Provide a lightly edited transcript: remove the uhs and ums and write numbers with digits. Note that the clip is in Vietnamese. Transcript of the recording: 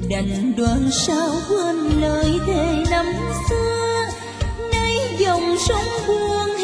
đành đoan sao quên lời thề năm xưa, nay dòng sông buồn